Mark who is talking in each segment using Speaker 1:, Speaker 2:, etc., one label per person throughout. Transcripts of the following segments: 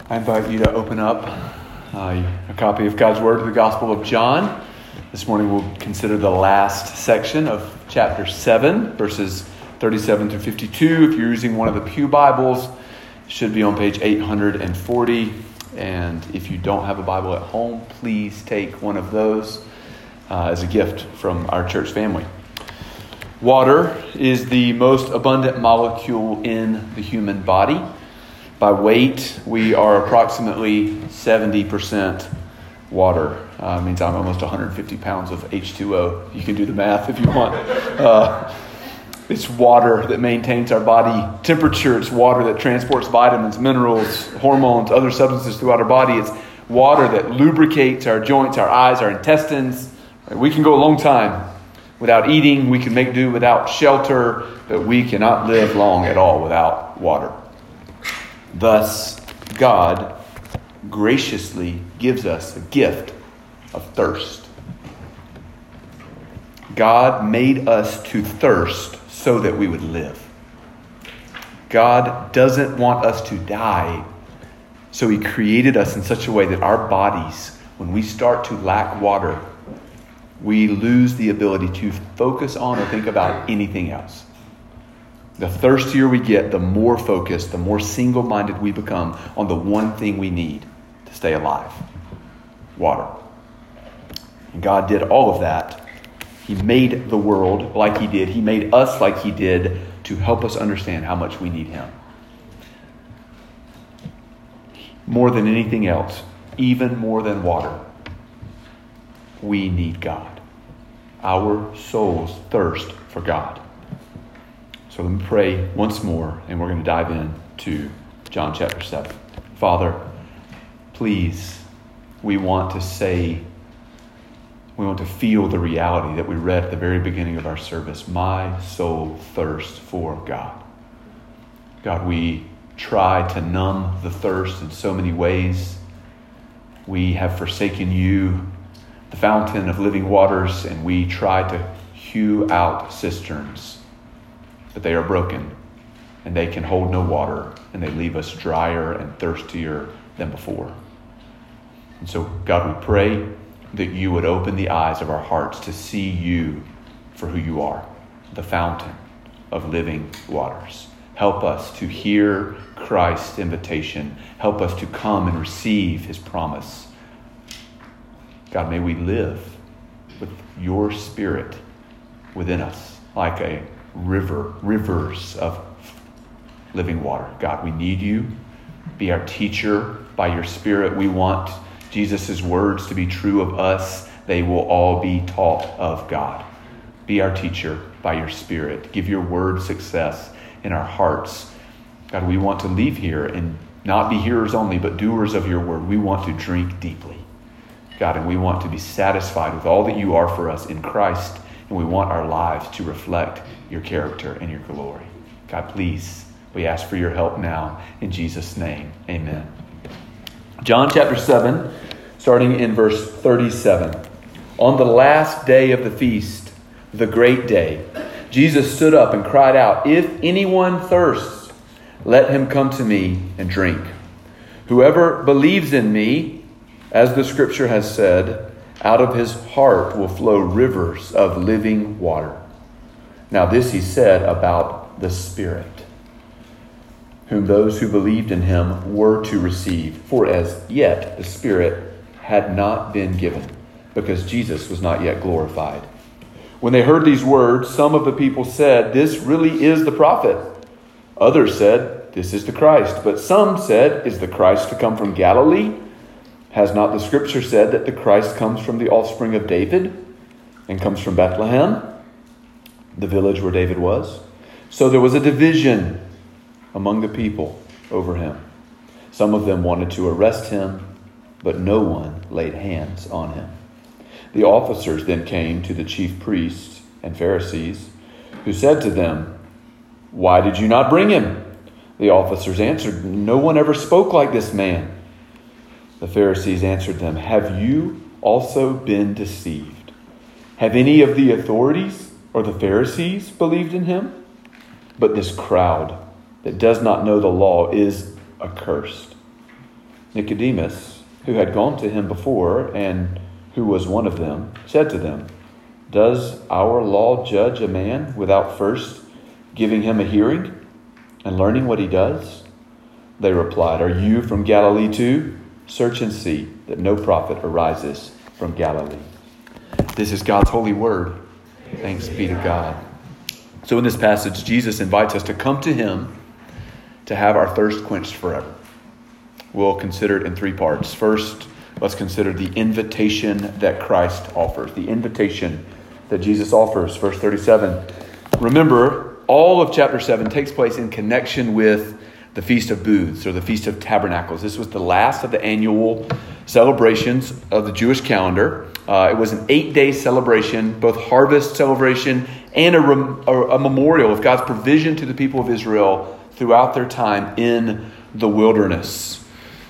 Speaker 1: I invite you to open up a copy of God's Word, the Gospel of John. This morning we'll consider the last section of chapter 7, verses 37 through 52. If you're using one of the Pew Bibles, it should be on page 840. And if you don't have a Bible at home, please take one of those as a gift from our church family. Water is the most abundant molecule in the human body. By weight, we are approximately 70% water. Means I'm almost 150 pounds of H2O. You can do the math if you want. It's water that maintains our body temperature. It's water that transports vitamins, minerals, hormones, other substances throughout our body. It's water that lubricates our joints, our eyes, our intestines. We can go a long time without eating. We can make do without shelter, but we cannot live long at all without water. Thus, God graciously gives us a gift of thirst. God made us to thirst so that we would live. God doesn't want us to die, so He created us in such a way that our bodies, when we start to lack water, we lose the ability to focus on or think about anything else. The thirstier we get, the more focused, the more single-minded we become on the one thing we need to stay alive: water. And God did all of that. He made the world like He did. He made us like He did to help us understand how much we need Him. More than anything else, even more than water, we need God. Our souls thirst for God. So let me pray once more, and we're going to dive into John chapter 7. Father, please, we want to feel the reality that we read at the very beginning of our service. My soul thirsts for God. God, we try to numb the thirst in so many ways. We have forsaken You, the fountain of living waters, and we try to hew out cisterns. But they are broken, and they can hold no water, and they leave us drier and thirstier than before. And so, God, we pray that You would open the eyes of our hearts to see You for who You are, the fountain of living waters. Help us to hear Christ's invitation. Help us to come and receive His promise. God, may we live with Your Spirit within us like a rivers of living water. God, we need You. Be our teacher by Your Spirit. We want Jesus' words to be true of us. They will all be taught of God. Be our teacher by Your Spirit. Give Your word success in our hearts. God, we want to leave here and not be hearers only, but doers of Your word. We want to drink deeply, God, and we want to be satisfied with all that You are for us in Christ. And we want our lives to reflect Your character and Your glory. God, please, we ask for Your help now. In Jesus' name, amen. John chapter 7, starting in verse 37. On the last day of the feast, the great day, Jesus stood up and cried out, "If anyone thirsts, let him come to me and drink. Whoever believes in me, as the scripture has said, out of his heart will flow rivers of living water." Now this He said about the Spirit, whom those who believed in Him were to receive. For as yet the Spirit had not been given, because Jesus was not yet glorified. When they heard these words, some of the people said, "This really is the prophet." Others said, "This is the Christ." But some said, "Is the Christ to come from Galilee? Has not the scripture said that the Christ comes from the offspring of David and comes from Bethlehem, the village where David was?" So there was a division among the people over Him. Some of them wanted to arrest Him, but no one laid hands on Him. The officers then came to the chief priests and Pharisees, who said to them, "Why did you not bring Him?" The officers answered, "No one ever spoke like this man." The Pharisees answered them, "Have you also been deceived? Have any of the authorities or the Pharisees believed in Him? But this crowd that does not know the law is accursed." Nicodemus, who had gone to him before and who was one of them, said to them, "Does our law judge a man without first giving him a hearing and learning what he does?" They replied, "Are you from Galilee too? Search and see that no prophet arises from Galilee." This is God's holy word. Thanks be to God. So in this passage, Jesus invites us to come to him to have our thirst quenched forever. We'll consider it in three parts. First, let's consider the invitation that Christ offers. The invitation that Jesus offers. Verse 37. Remember, all of chapter 7 takes place in connection with the Feast of Booths, or the Feast of Tabernacles. This was the last of the annual celebrations of the Jewish calendar. It was an 8-day celebration, both harvest celebration and a memorial of God's provision to the people of Israel throughout their time in the wilderness,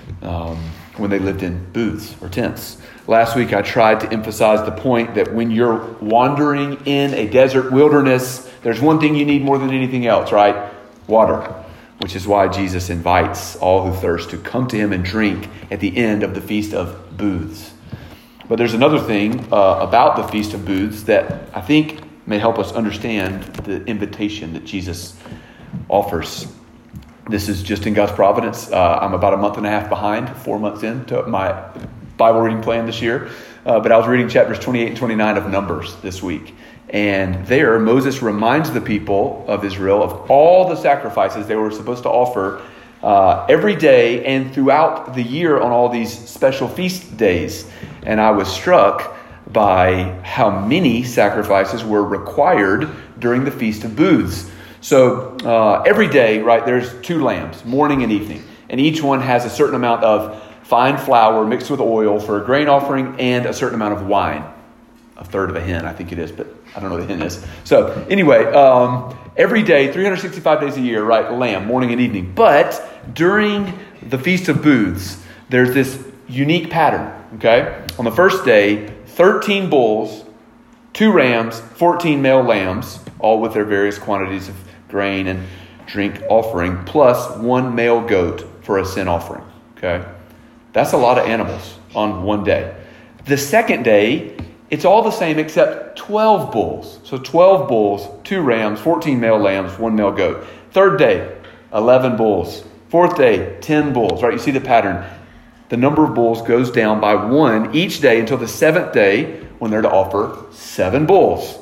Speaker 1: when they lived in booths or tents. Last week I tried to emphasize the point that when you're wandering in a desert wilderness, there's one thing you need more than anything else, right? Water. Which is why Jesus invites all who thirst to come to him and drink at the end of the Feast of Booths. But there's another thing about the Feast of Booths that I think may help us understand the invitation that Jesus offers. This is just in God's providence. I'm about a month and a half behind, 4 months into my Bible reading plan this year. But I was reading chapters 28 and 29 of Numbers this week. And there, Moses reminds the people of Israel of all the sacrifices they were supposed to offer every day and throughout the year on all these special feast days. And I was struck by how many sacrifices were required during the Feast of Booths. So every day, right, there's 2 lambs, morning and evening. And each one has a certain amount of fine flour mixed with oil for a grain offering and a certain amount of wine. A third of a hin, I think it is, but I don't know what the hin is. So anyway, every day, 365 days a year, right, lamb, morning and evening. But during the Feast of Booths, there's this unique pattern, okay? On the first day, 13 bulls, 2 rams, 14 male lambs, all with their various quantities of grain and drink offering, plus 1 male goat for a sin offering, okay? That's a lot of animals on one day. The second day, it's all the same except 12 bulls. So 12 bulls, 2 rams, 14 male lambs, 1 male goat. Third day, 11 bulls. Fourth day, 10 bulls, right? You see the pattern. The number of bulls goes down by 1 each day until the 7th day when they're to offer 7 bulls.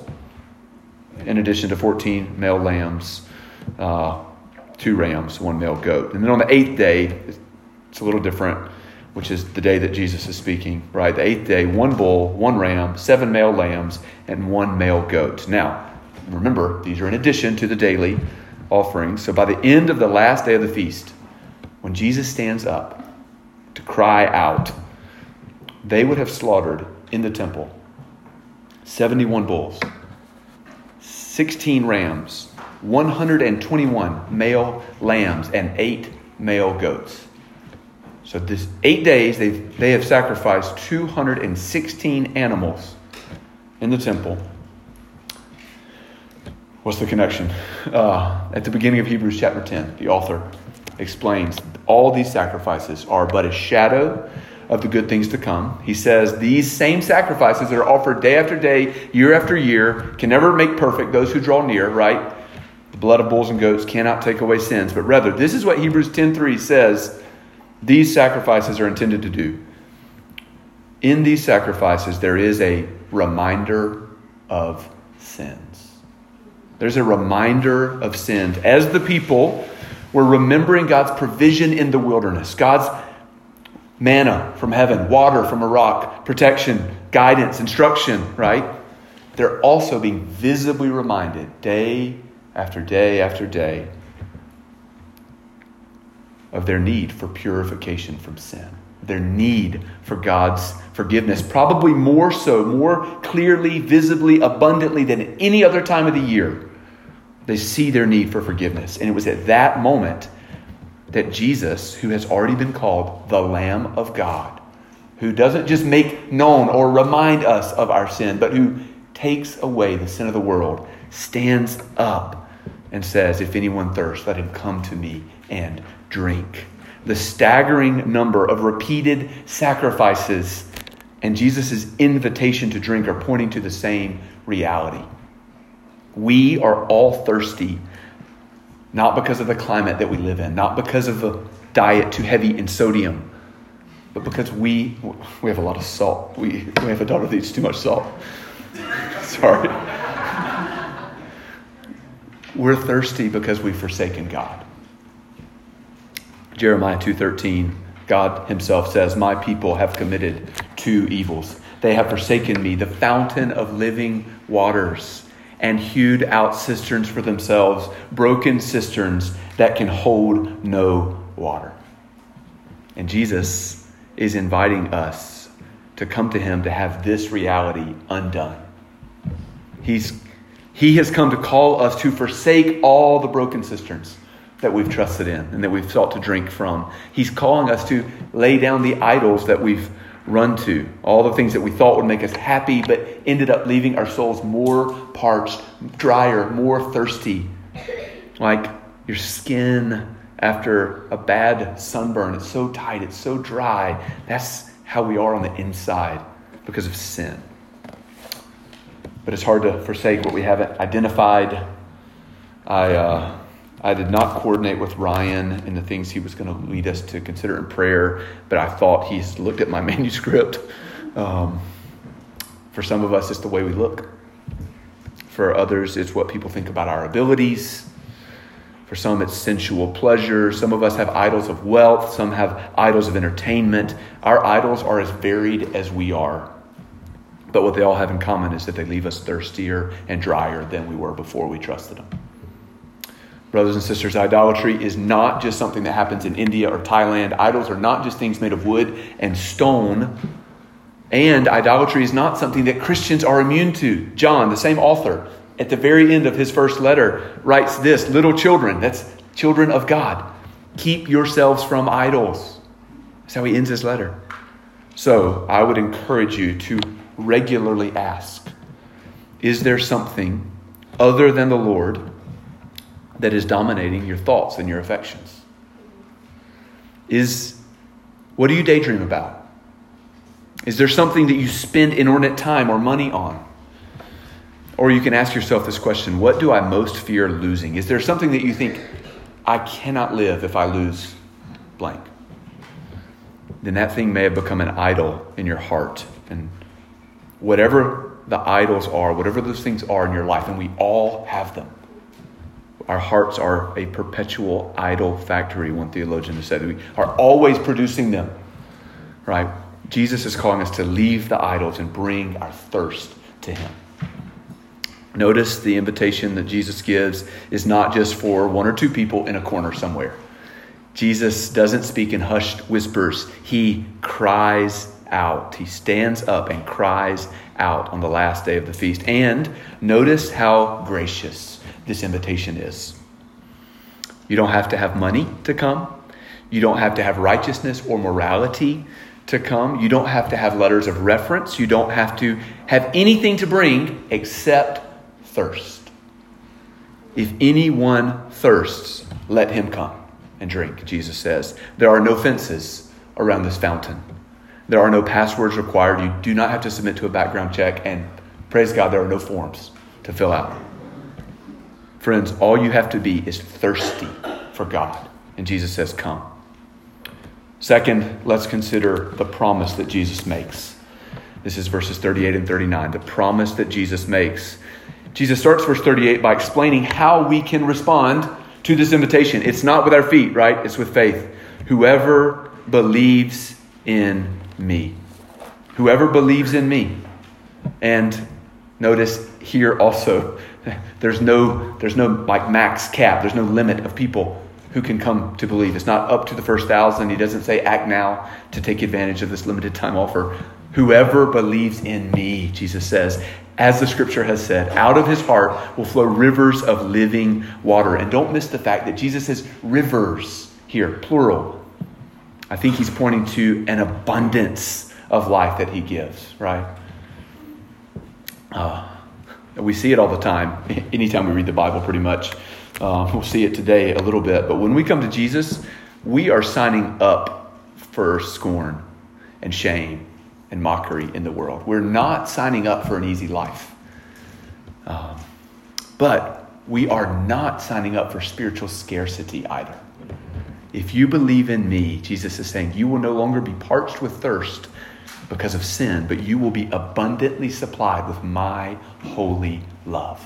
Speaker 1: In addition to 14 male lambs, 2 rams, 1 male goat. And then on the 8th day, it's a little different, which is the day that Jesus is speaking, right? The 8th day, 1 bull, 1 ram, 7 male lambs, and 1 male goat. Now, remember, these are in addition to the daily offerings. So by the end of the last day of the feast, when Jesus stands up to cry out, they would have slaughtered in the temple 71 bulls, 16 rams, 121 male lambs, and 8 male goats. So this 8 days, they have sacrificed 216 animals in the temple. What's the connection? At the beginning of Hebrews chapter 10, the author explains all these sacrifices are but a shadow of the good things to come. He says these same sacrifices that are offered day after day, year after year, can never make perfect those who draw near, right? The blood of bulls and goats cannot take away sins. But rather, this is what Hebrews 10:3 says these sacrifices are intended to do. In these sacrifices, there is a reminder of sins. There's a reminder of sins. As the people were remembering God's provision in the wilderness, God's manna from heaven, water from a rock, protection, guidance, instruction, right? They're also being visibly reminded day after day after day of their need for purification from sin, their need for God's forgiveness, probably more so, more clearly, visibly, abundantly than at any other time of the year. They see their need for forgiveness. And it was at that moment that Jesus, who has already been called the Lamb of God, who doesn't just make known or remind us of our sin, but who takes away the sin of the world, stands up and says, if anyone thirsts, let him come to me and drink. the staggering number of repeated sacrifices and Jesus' invitation to drink are pointing to the same reality. We are all thirsty, not because of the climate that we live in, not because of a diet too heavy in sodium, but because we have a lot of salt. We have a daughter that eats too much salt. Sorry. We're thirsty because we've forsaken God. Jeremiah 2:13, God himself says, "My people have committed two evils. They have forsaken me, the fountain of living waters, and hewed out cisterns for themselves, broken cisterns that can hold no water." And Jesus is inviting us to come to him to have this reality undone. He has come to call us to forsake all the broken cisterns that we've trusted in and that we've sought to drink from. He's calling us to lay down the idols that we've run to, all the things that we thought would make us happy, but ended up leaving our souls more parched, drier, more thirsty. Like your skin after a bad sunburn. It's so tight, it's so dry. That's how we are on the inside because of sin. But it's hard to forsake what we haven't identified. I did not coordinate with Ryan in the things he was going to lead us to consider in prayer, but I thought he's looked at my manuscript. For some of us, it's the way we look. For others, it's what people think about our abilities. For some, it's sensual pleasure. Some of us have idols of wealth. Some have idols of entertainment. Our idols are as varied as we are. But what they all have in common is that they leave us thirstier and drier than we were before we trusted them. Brothers and sisters, idolatry is not just something that happens in India or Thailand. Idols are not just things made of wood and stone. And idolatry is not something that Christians are immune to. John, the same author, at the very end of his first letter, writes this: "Little children," that's children of God, "keep yourselves from idols." That's how he ends his letter. So I would encourage you to regularly ask, is there something other than the Lord that is dominating your thoughts and your affections? What do you daydream about? Is there something that you spend inordinate time or money on? Or you can ask yourself this question: what do I most fear losing? Is there something that you think, I cannot live if I lose blank? Then that thing may have become an idol in your heart. And whatever the idols are, whatever those things are in your life, and we all have them. Our hearts are a perpetual idol factory, one theologian has said. We are always producing them, right? Jesus is calling us to leave the idols and bring our thirst to him. Notice the invitation that Jesus gives is not just for one or two people in a corner somewhere. Jesus doesn't speak in hushed whispers. He cries out. He stands up and cries out on the last day of the feast. And notice how gracious this invitation is. You don't have to have money to come. You don't have to have righteousness or morality to come. You don't have to have letters of reference. You don't have to have anything to bring except thirst. If anyone thirsts, let him come and drink, Jesus says. There are no fences around this fountain. There are no passwords required. You do not have to submit to a background check. And praise God, there are no forms to fill out. Friends, all you have to be is thirsty for God. And Jesus says, come. Second, let's consider the promise that Jesus makes. This is verses 38 and 39, the promise that Jesus makes. Jesus starts verse 38 by explaining how we can respond to this invitation. It's not with our feet, right? It's with faith. Whoever believes in me. Whoever believes in me. And notice here also, there's no like max cap. There's no limit of people who can come to believe. It's not up to the first 1,000. He doesn't say act now to take advantage of this limited time offer. Whoever believes in me, Jesus says, as the scripture has said, out of his heart will flow rivers of living water. And don't miss the fact that Jesus says rivers here, plural. I think he's pointing to an abundance of life that he gives, right? We see it all the time. Anytime we read the Bible, pretty much. We'll see it today a little bit. But when we come to Jesus, we are signing up for scorn and shame and mockery in the world. We're not signing up for an easy life. But we are not signing up for spiritual scarcity either. If you believe in me, Jesus is saying, you will no longer be parched with thirst because of sin, but you will be abundantly supplied with my holy love.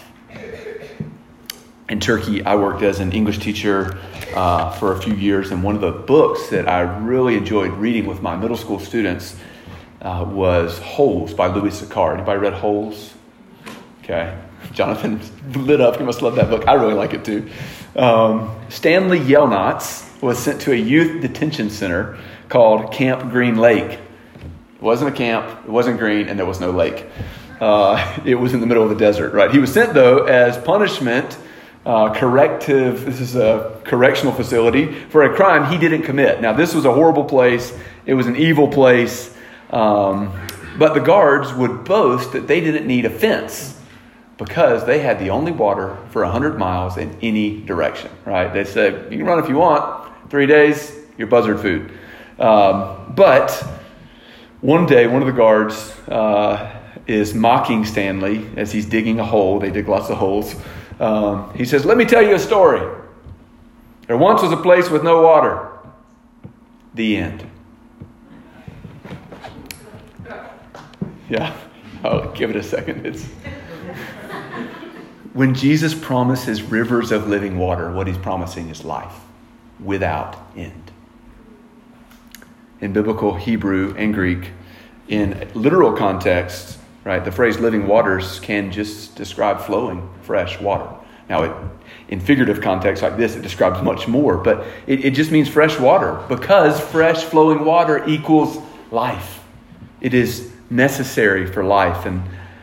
Speaker 1: In Turkey, I worked as an English teacher for a few years, and one of the books that I really enjoyed reading with my middle school students was Holes by Louis Sachar. Anybody read Holes? Okay. Jonathan lit up. He must love that book. I really like it too. Stanley Yelnats was sent to a youth detention center called Camp Green Lake. It wasn't a camp, it wasn't green, and there was no lake. It was in the middle of the desert, right? He was sent, though, as punishment, this is a correctional facility, for a crime he didn't commit. Now, this was a horrible place. It was an evil place. But the guards would boast that they didn't need a fence because they had the only water for 100 miles in any direction, right? They said, you can run if you want. 3 days, you're buzzard food. But one day, one of the guards is mocking Stanley as he's digging a hole. They dig lots of holes. He says, let me tell you a story. There once was a place with no water. The end. Yeah, I'll give it a second. When Jesus promises rivers of living water, what he's promising is life without end. In biblical Hebrew and Greek, in literal context, right, the phrase living waters can just describe flowing fresh water. Now, in figurative context like this, it describes much more, but it just means fresh water because fresh flowing water equals life. It is necessary for life. And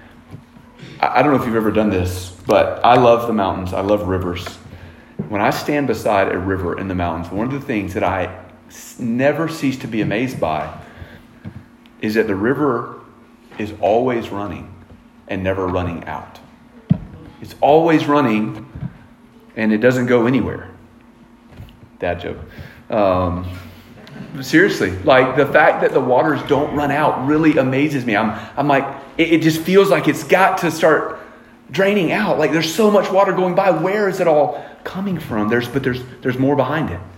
Speaker 1: I don't know if you've ever done this, but I love the mountains. I love rivers. When I stand beside a river in the mountains, one of the things that I never cease to be amazed by is that the river is always running and never running out. It's always running and it doesn't go anywhere. Dad joke. Seriously, like the fact that the waters don't run out really amazes me. I'm like, it just feels like it's got to start draining out. Like there's so much water going by. Where is it all coming from? There's more behind it.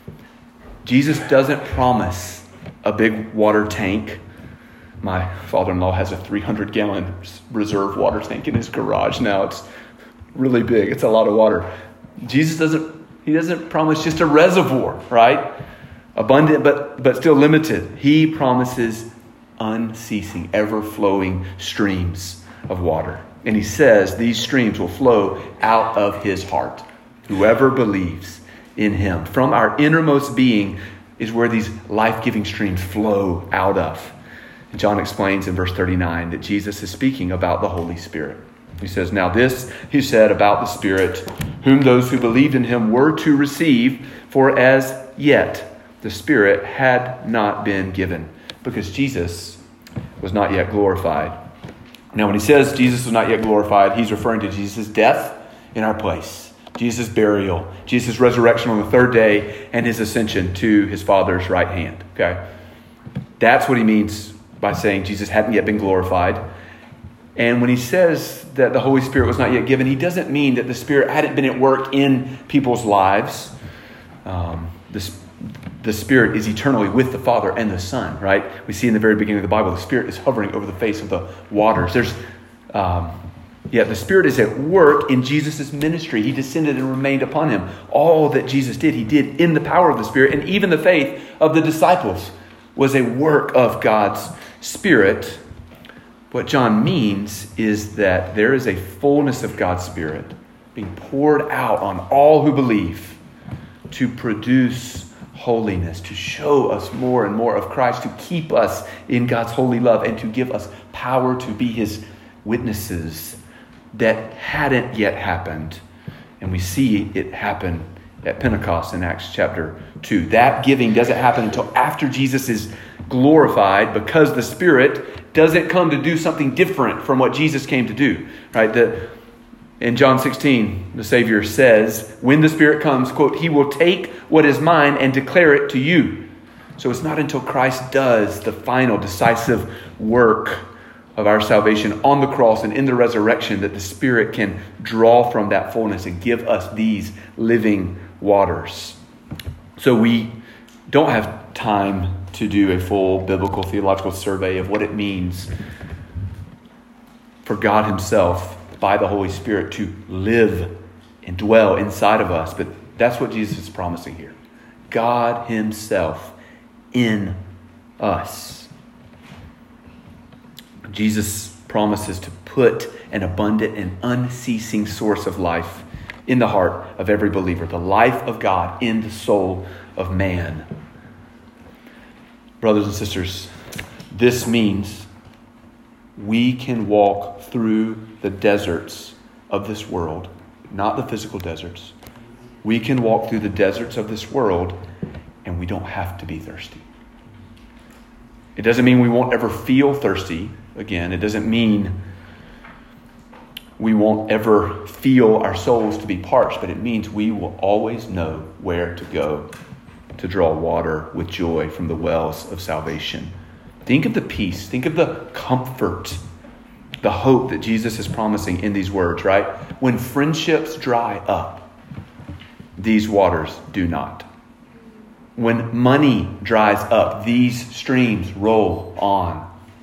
Speaker 1: Jesus doesn't promise a big water tank. My father-in-law has a 300-gallon reserve water tank in his garage now. It's really big. It's a lot of water. Jesus doesn't promise just a reservoir, right? Abundant, but still limited. He promises unceasing, ever-flowing streams of water. And he says these streams will flow out of his heart. Whoever believes in him. From our innermost being is where these life-giving streams flow out of. And John explains in verse 39 that Jesus is speaking about the Holy Spirit. He says, now this he said about the Spirit, whom those who believed in him were to receive, for as yet the Spirit had not been given, because Jesus was not yet glorified. Now, when he says Jesus was not yet glorified, he's referring to Jesus' death in our place, Jesus' burial, Jesus' resurrection on the third day, and his ascension to his Father's right hand. Okay, that's what he means by saying Jesus hadn't yet been glorified. And when he says that the Holy Spirit was not yet given, he doesn't mean that the Spirit hadn't been at work in people's lives. The Spirit is eternally with the Father and the Son, right? We see in the very beginning of the Bible, the Spirit is hovering over the face of the waters. The Spirit is at work in Jesus' ministry. He descended and remained upon him. All that Jesus did, he did in the power of the Spirit. And even the faith of the disciples was a work of God's Spirit. What John means is that there is a fullness of God's Spirit being poured out on all who believe to produce holiness, to show us more and more of Christ, to keep us in God's holy love, and to give us power to be his witnesses that hadn't yet happened. And we see it happen at Pentecost in Acts chapter 2. That giving doesn't happen until after Jesus is glorified, because the Spirit doesn't come to do something different from what Jesus came to do. Right? In John 16, the Savior says, when the Spirit comes, quote, He will take what is mine and declare it to you. So it's not until Christ does the final decisive work of our salvation on the cross and in the resurrection that the Spirit can draw from that fullness and give us these living waters. So we don't have time to do a full biblical theological survey of what it means for God Himself by the Holy Spirit to live and dwell inside of us. But that's what Jesus is promising here. God Himself in us. Jesus promises to put an abundant and unceasing source of life in the heart of every believer. The life of God in the soul of man. Brothers and sisters, this means we can walk through the deserts of this world, not the physical deserts. We can walk through the deserts of this world and we don't have to be thirsty. It doesn't mean we won't ever feel thirsty again. It doesn't mean we won't ever feel our souls to be parched, but it means we will always know where to go to draw water with joy from the wells of salvation. Think of the peace, think of the comfort, the hope that Jesus is promising in these words, right? When friendships dry up, these waters do not. When money dries up, these streams roll on.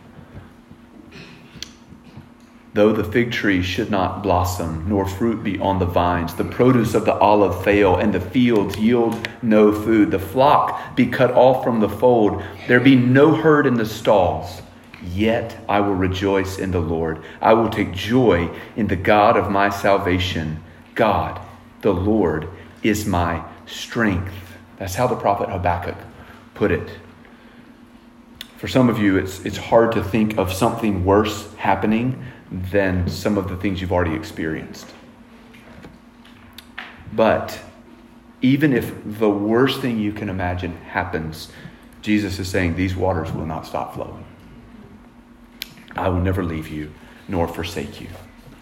Speaker 1: Though the fig tree should not blossom, nor fruit be on the vines, the produce of the olive fail, and the fields yield no food, the flock be cut off from the fold, there be no herd in the stalls, yet I will rejoice in the Lord. I will take joy in the God of my salvation. God, the Lord, is my strength. That's how the prophet Habakkuk put it. For some of you, it's hard to think of something worse happening than some of the things you've already experienced. But even if the worst thing you can imagine happens, Jesus is saying these waters will not stop flowing. I will never leave you nor forsake you.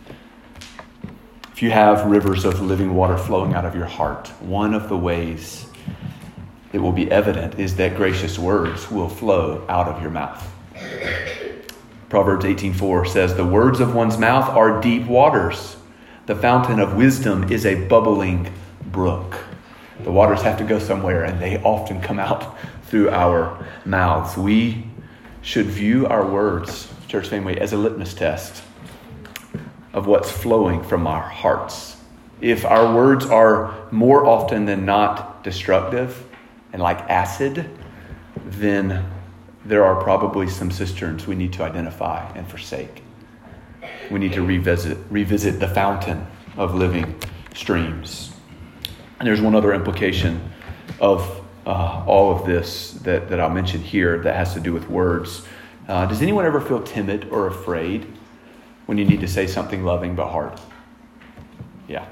Speaker 1: If you have rivers of living water flowing out of your heart, one of the ways it will be evident is that gracious words will flow out of your mouth. Proverbs 18:4 says, the words of one's mouth are deep waters. The fountain of wisdom is a bubbling brook. The waters have to go somewhere, and they often come out through our mouths. We should view our words, church family, as a litmus test of what's flowing from our hearts. If our words are more often than not destructive and like acid, then there are probably some cisterns we need to identify and forsake. We need to revisit the fountain of living streams. And there's one other implication of all of this that I'll mention here that has to do with words. Does anyone ever feel timid or afraid when you need to say something loving but hard? Yeah.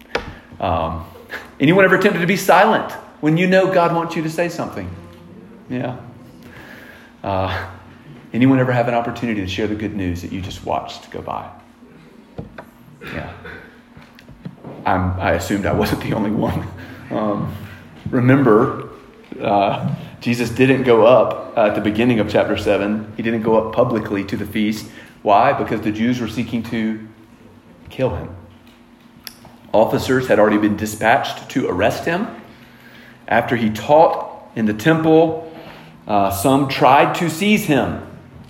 Speaker 1: Anyone ever tempted to be silent when you know God wants you to say something? Yeah. Anyone ever have an opportunity to share the good news that you just watched go by? Yeah. I assumed I wasn't the only one. Remember, Jesus didn't go up at the beginning of chapter 7. He didn't go up publicly to the feast. Why? Because the Jews were seeking to kill him. Officers had already been dispatched to arrest him. After he taught in the temple, some tried to seize him.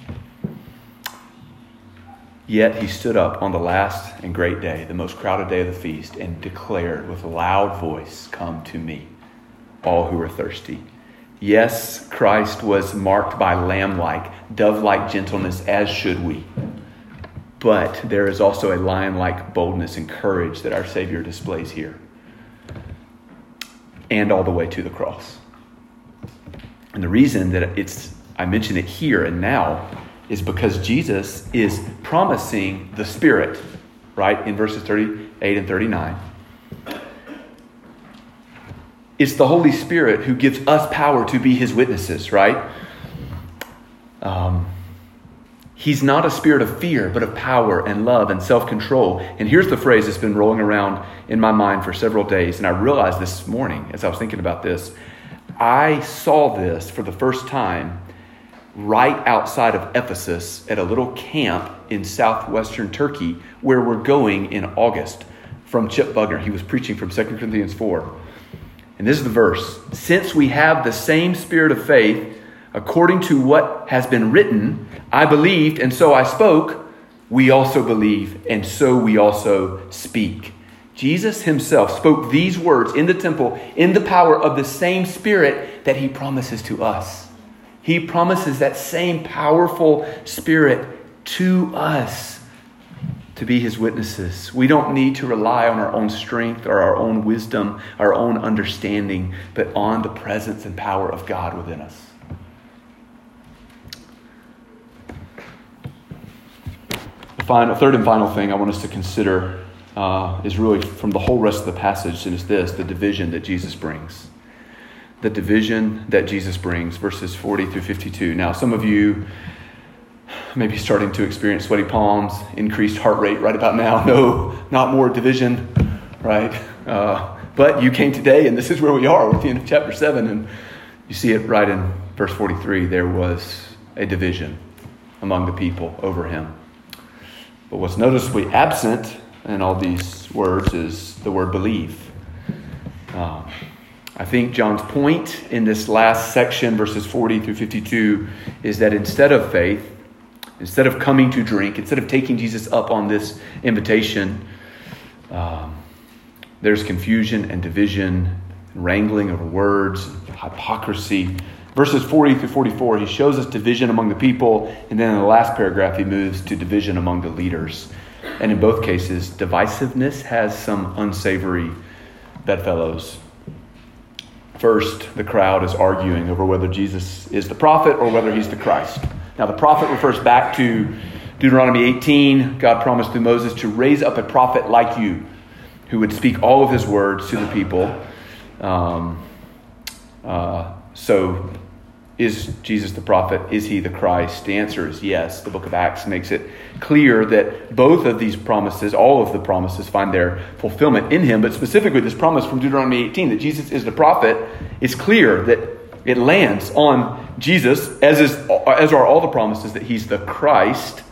Speaker 1: Yet he stood up on the last and great day, the most crowded day of the feast, and declared with a loud voice, "Come to me, all who are thirsty." Yes, Christ was marked by lamb-like, dove-like gentleness, as should we. But there is also a lion-like boldness and courage that our Savior displays here. And all the way to the cross. And the reason that I mention it here and now is because Jesus is promising the Spirit, right? In verses 38 and 39. It's the Holy Spirit who gives us power to be his witnesses, right? He's not a spirit of fear, but of power and love and self-control. And here's the phrase that's been rolling around in my mind for several days. And I realized this morning as I was thinking about this, I saw this for the first time right outside of Ephesus at a little camp in southwestern Turkey where we're going in August from Chip Bugner. He was preaching from 2 Corinthians 4. And this is the verse. Since we have the same spirit of faith, according to what has been written, I believed and so I spoke, we also believe and so we also speak. Jesus himself spoke these words in the temple in the power of the same Spirit that he promises to us. He promises that same powerful Spirit to us to be his witnesses. We don't need to rely on our own strength or our own wisdom, our own understanding, but on the presence and power of God within us. The third and final thing I want us to consider is really from the whole rest of the passage, and it's this, the division that Jesus brings. The division that Jesus brings, verses 40 through 52. Now, some of you may be starting to experience sweaty palms, increased heart rate right about now. No, not more division, right? But you came today, and this is where we are with the end of chapter 7, and you see it right in verse 43. There was a division among the people over him. But what's noticeably absent in all these words is the word believe. I think John's point in this last section, verses 40 through 52, is that instead of faith, instead of coming to drink, instead of taking Jesus up on this invitation, there's confusion and division, and wrangling over words, hypocrisy. Verses 40 through 44, he shows us division among the people, and then in the last paragraph, he moves to division among the leaders. And in both cases, divisiveness has some unsavory bedfellows. First, the crowd is arguing over whether Jesus is the prophet or whether he's the Christ. Now, the prophet refers back to Deuteronomy 18. God promised through Moses to raise up a prophet like you who would speak all of his words to the people. So, is Jesus the prophet? Is he the Christ? The answer is yes. The book of Acts makes it clear that both of these promises, all of the promises, find their fulfillment in him. But specifically, this promise from Deuteronomy 18 that Jesus is the prophet, is clear that it lands on Jesus, as are all the promises that he's the Christ.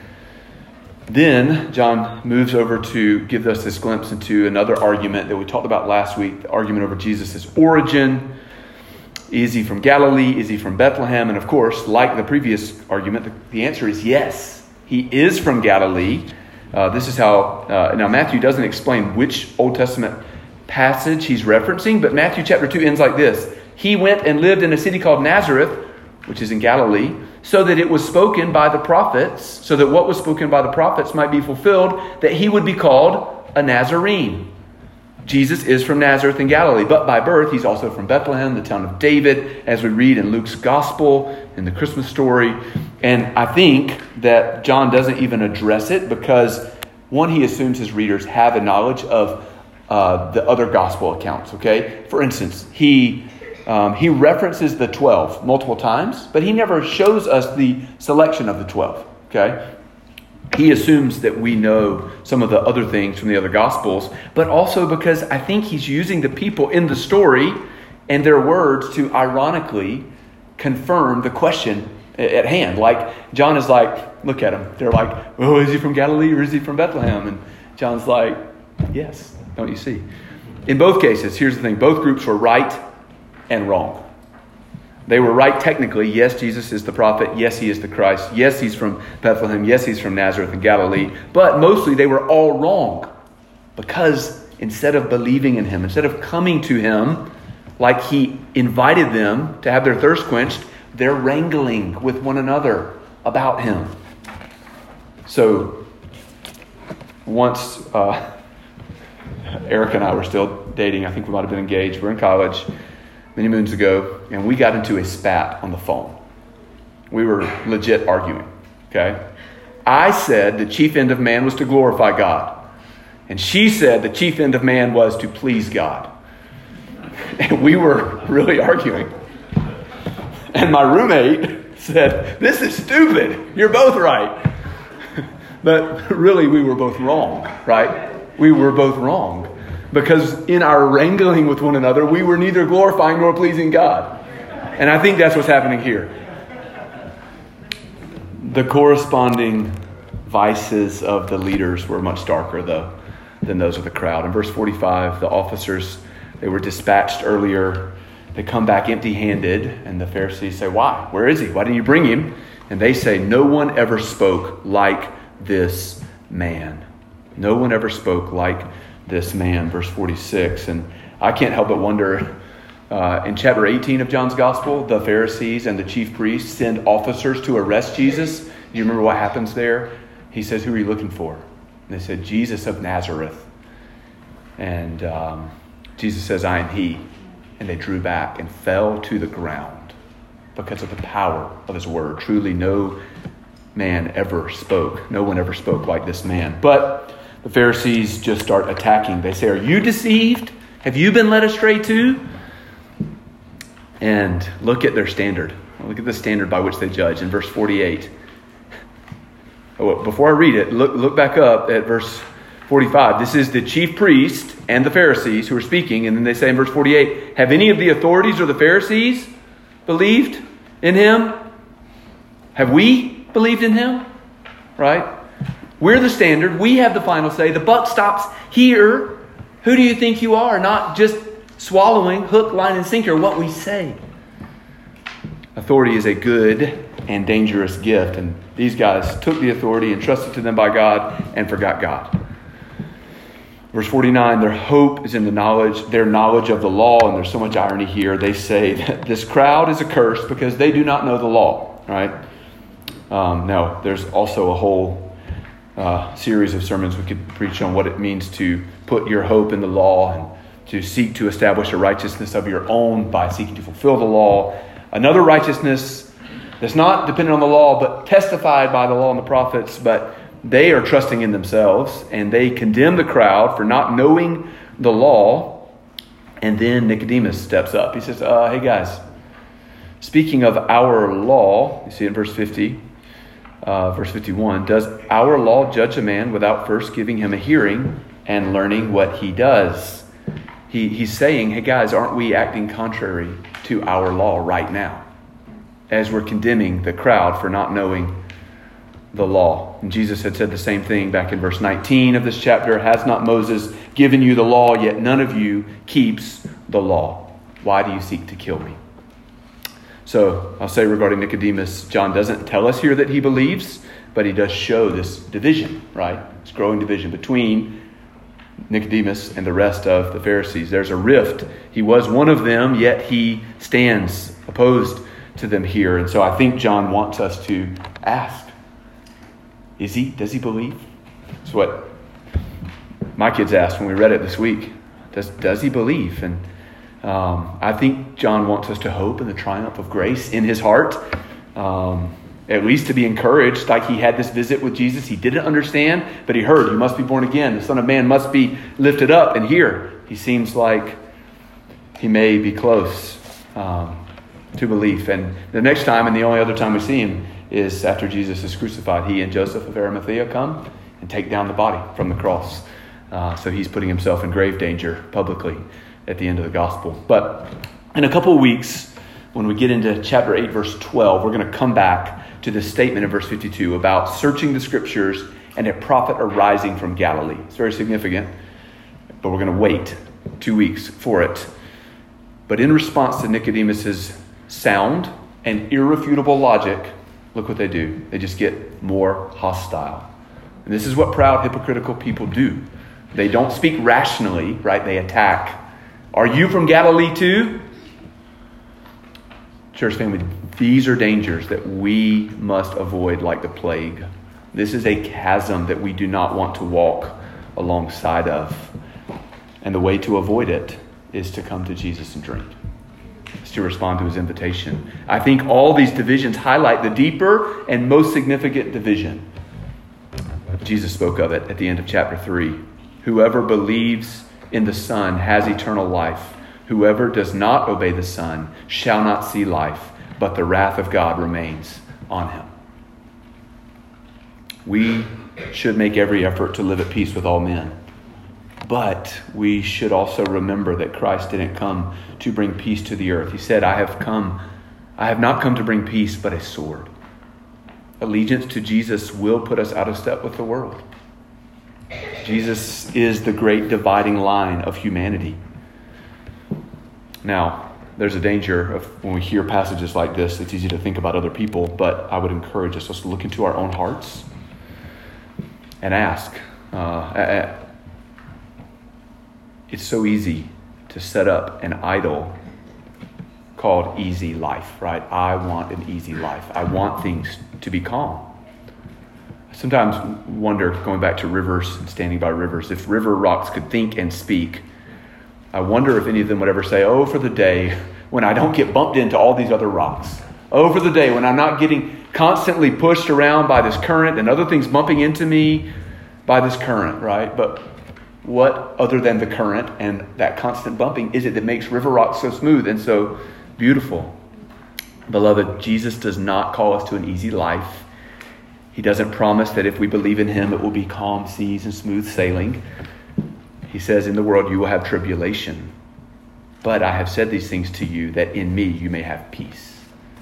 Speaker 1: Then John moves over to give us this glimpse into another argument that we talked about last week, the argument over Jesus' origin. Is he from Galilee? Is he from Bethlehem? And of course, like the previous argument, the answer is yes. He is from Galilee. This is how, now Matthew doesn't explain which Old Testament passage he's referencing, but Matthew chapter 2 ends like this. He went and lived in a city called Nazareth, which is in Galilee, so that it was spoken by the prophets, so that what was spoken by the prophets might be fulfilled, that he would be called a Nazarene. Jesus is from Nazareth in Galilee, but by birth, he's also from Bethlehem, the town of David, as we read in Luke's gospel, in the Christmas story. And I think that John doesn't even address it because, one, he assumes his readers have a knowledge of the other gospel accounts, okay? For instance, he references the 12 multiple times, but he never shows us the selection of the 12, okay? He assumes that we know some of the other things from the other Gospels, but also because I think he's using the people in the story and their words to ironically confirm the question at hand. Like, John is like, look at him. They're like, oh, is he from Galilee or is he from Bethlehem? And John's like, yes, don't you see? In both cases, here's the thing. Both groups were right and wrong. They were right technically. Yes, Jesus is the prophet. Yes, he is the Christ. Yes, he's from Bethlehem. Yes, he's from Nazareth and Galilee. But mostly they were all wrong because instead of believing in him, instead of coming to him like he invited them to have their thirst quenched, they're wrangling with one another about him. So once Eric and I were still dating, I think we might have been engaged. We're in college many moons ago, and we got into a spat on the phone. We were legit arguing, okay? I said the chief end of man was to glorify God. And she said the chief end of man was to please God. And we were really arguing. And my roommate said, this is stupid. You're both right. But really, we were both wrong, right? We were both wrong. Because in our wrangling with one another, we were neither glorifying nor pleasing God. And I think that's what's happening here. The corresponding vices of the leaders were much darker, though, than those of the crowd. In verse 45, the officers, they were dispatched earlier. They come back empty-handed, and the Pharisees say, why? Where is he? Why didn't you bring him? And they say, no one ever spoke like this man. No one ever spoke like this man. Verse 46. And I can't help but wonder, in chapter 18 of John's Gospel, the Pharisees and the chief priests send officers to arrest Jesus. Do you remember what happens there? He says, who are you looking for? And they said, Jesus of Nazareth. And Jesus says, I am he. And they drew back and fell to the ground because of the power of his word. Truly no man ever spoke. No one ever spoke like this man. But the Pharisees just start attacking. They say, are you deceived? Have you been led astray too? And look at their standard. Look at the standard by which they judge in verse 48. Before I read it, look back up at verse 45. This is the chief priest and the Pharisees who are speaking. And then they say in verse 48, have any of the authorities or the Pharisees believed in him? Have we believed in him? Right? We're the standard. We have the final say. The buck stops here. Who do you think you are? Not just swallowing hook, line, and sinker what we say. Authority is a good and dangerous gift. And these guys took the authority entrusted to them by God and forgot God. Verse 49, their hope is in their knowledge of the law. And there's so much irony here. They say that this crowd is accursed because they do not know the law. Right? Now, there's also a whole series of sermons we could preach on what it means to put your hope in the law and to seek to establish a righteousness of your own by seeking to fulfill the law. Another righteousness that's not dependent on the law, but testified by the law and the prophets, but they are trusting in themselves, and they condemn the crowd for not knowing the law. And then Nicodemus steps up. He says, hey guys, speaking of our law, you see in verse 50, verse 51, does our law judge a man without first giving him a hearing and learning what he does? He's saying, hey guys, aren't we acting contrary to our law right now as we're condemning the crowd for not knowing the law? And Jesus had said the same thing back in verse 19 of this chapter. Has not Moses given you the law, yet none of you keeps the law? Why do you seek to kill me? So I'll say regarding Nicodemus, John doesn't tell us here that he believes, but he does show this division, right? This growing division between Nicodemus and the rest of the Pharisees. There's a rift. He was one of them, yet he stands opposed to them here. And so I think John wants us to ask, does he believe? It's what my kids asked when we read it this week. Does he believe? And I think John wants us to hope in the triumph of grace in his heart, at least to be encouraged, like he had this visit with Jesus. He didn't understand, but he heard, you must be born again. The Son of Man must be lifted up. And here, he seems like he may be close to belief. And the next time, and the only other time we see him, is after Jesus is crucified. He and Joseph of Arimathea come and take down the body from the cross. So he's putting himself in grave danger publicly at the end of the gospel. But in a couple of weeks, when we get into chapter 8, verse 12, we're going to come back to this statement in verse 52 about searching the scriptures and a prophet arising from Galilee. It's very significant, but we're going to wait 2 weeks for it. But in response to Nicodemus's sound and irrefutable logic, look what they do. They just get more hostile. And this is what proud, hypocritical people do. They don't speak rationally, right? They attack. Are you from Galilee too? Church family, these are dangers that we must avoid like the plague. This is a chasm that we do not want to walk alongside of. And the way to avoid it is to come to Jesus and drink. It's to respond to his invitation. I think all these divisions highlight the deeper and most significant division. Jesus spoke of it at the end of chapter 3. Whoever believes in the Son has eternal life. Whoever does not obey the Son shall not see life, but the wrath of God remains on him. We should make every effort to live at peace with all men. But we should also remember that Christ didn't come to bring peace to the earth. He said, I have not come to bring peace, but a sword. Allegiance to Jesus will put us out of step with the world. Jesus is the great dividing line of humanity. Now, there's a danger of when we hear passages like this, it's easy to think about other people, but I would encourage us to look into our own hearts and ask. It's so easy to set up an idol called easy life, right? I want an easy life. I want things to be calm. I sometimes wonder, going back to rivers and standing by rivers, if river rocks could think and speak, I wonder if any of them would ever say, oh, for the day when I don't get bumped into all these other rocks. Oh, for the day when I'm not getting constantly pushed around by this current and other things bumping into me by this current, right? But what other than the current and that constant bumping is it that makes river rocks so smooth and so beautiful? Beloved, Jesus does not call us to an easy life. He doesn't promise that if we believe in him, it will be calm seas and smooth sailing. He says, in the world you will have tribulation, but I have said these things to you that in me you may have peace.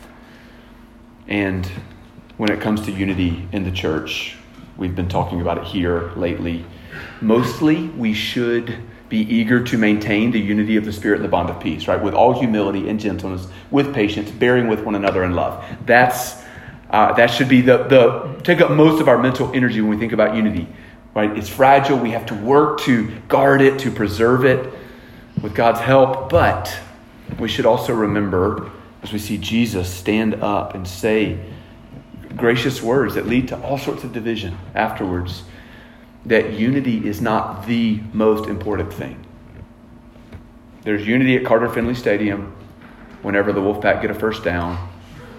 Speaker 1: And when it comes to unity in the church, we've been talking about it here lately. Mostly, we should be eager to maintain the unity of the Spirit and the bond of peace, right? With all humility and gentleness, with patience, bearing with one another in love. That should be the take up most of our mental energy when we think about unity, right? It's fragile. We have to work to guard it, to preserve it with God's help. But we should also remember, as we see Jesus stand up and say gracious words that lead to all sorts of division afterwards, that unity is not the most important thing. There's unity at Carter Finley Stadium whenever the Wolfpack get a first down.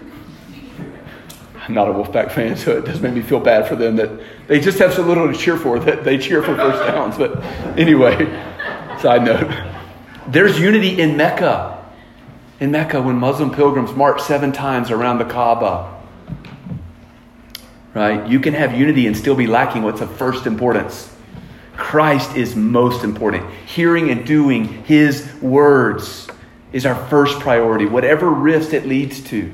Speaker 1: I'm not a Wolfpack fan, so it does make me feel bad for them that they just have so little to cheer for that they cheer for first downs. But anyway, side note. There's unity in Mecca. In Mecca, when Muslim pilgrims march 7 times around the Kaaba. Right? You can have unity and still be lacking what's of first importance. Christ is most important. Hearing and doing his words is our first priority, whatever rifts it leads to.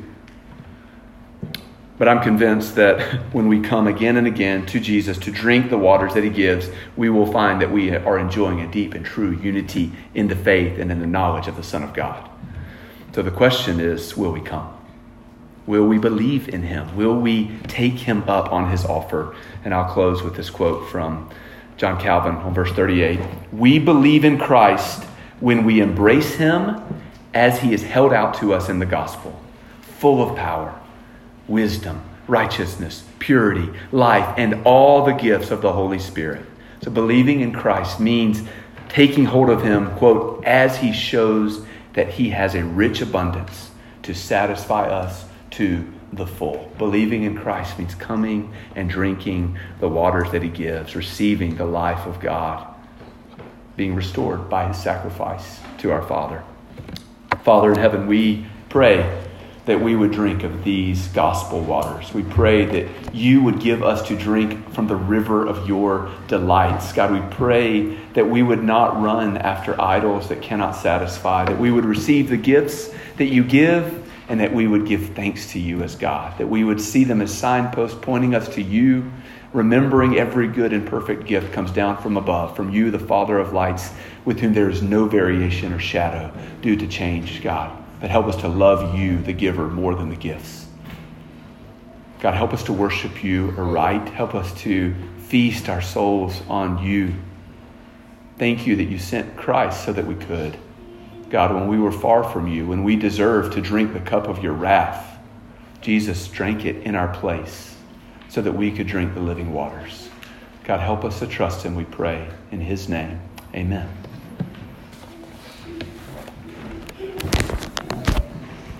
Speaker 1: But I'm convinced that when we come again and again to Jesus to drink the waters that he gives, we will find that we are enjoying a deep and true unity in the faith and in the knowledge of the Son of God. So the question is, will we come? Will we believe in him? Will we take him up on his offer? And I'll close with this quote from John Calvin on verse 38. We believe in Christ when we embrace him as he is held out to us in the gospel, full of power, wisdom, righteousness, purity, life, and all the gifts of the Holy Spirit. So believing in Christ means taking hold of him, quote, as he shows that he has a rich abundance to satisfy us to the full. Believing in Christ means coming and drinking the waters that he gives, receiving the life of God, being restored by his sacrifice to our Father. Father in heaven, we pray that we would drink of these gospel waters. We pray that you would give us to drink from the river of your delights. God, we pray that we would not run after idols that cannot satisfy, that we would receive the gifts that you give, and that we would give thanks to you as God, that we would see them as signposts pointing us to you, remembering every good and perfect gift comes down from above, from you, the Father of lights, with whom there is no variation or shadow due to change, God. But help us to love you, the giver, more than the gifts. God, help us to worship you aright. Help us to feast our souls on you. Thank you that you sent Christ so that we could. God, when we were far from you, when we deserved to drink the cup of your wrath, Jesus drank it in our place so that we could drink the living waters. God, help us to trust him, we pray. In his name, amen.